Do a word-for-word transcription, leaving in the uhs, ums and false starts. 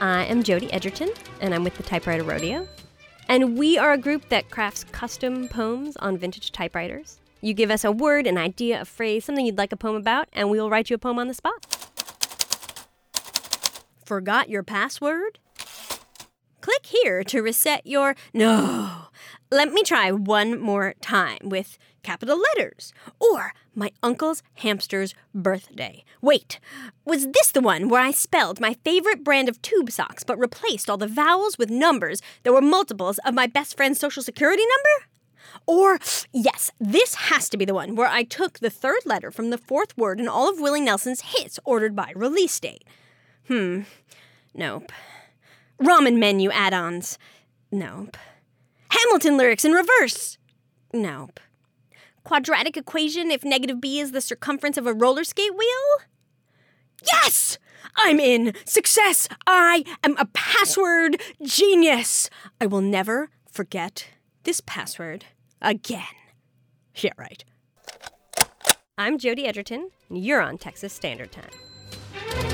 I am Jody Edgerton, and I'm with the Typewriter Rodeo. And we are a group that crafts custom poems on vintage typewriters. You give us a word, an idea, a phrase, something you'd like a poem about, and we will write you a poem on the spot. Forgot your password? Click here to reset your... No! Let me try one more time with capital letters. Or my uncle's hamster's birthday. Wait, was this the one where I spelled my favorite brand of tube socks but replaced all the vowels with numbers that were multiples of my best friend's social security number? Or, yes, this has to be the one where I took the third letter from the fourth word in all of Willie Nelson's hits ordered by release date. Hmm, nope. Ramen menu add-ons. Nope. Hamilton lyrics in reverse. Nope. Quadratic equation if negative b is the circumference of a roller skate wheel? Yes! I'm in! Success! I am a password genius! I will never forget this password again. Yeah, right. I'm Jody Edgerton, and you're on Texas Standard Time.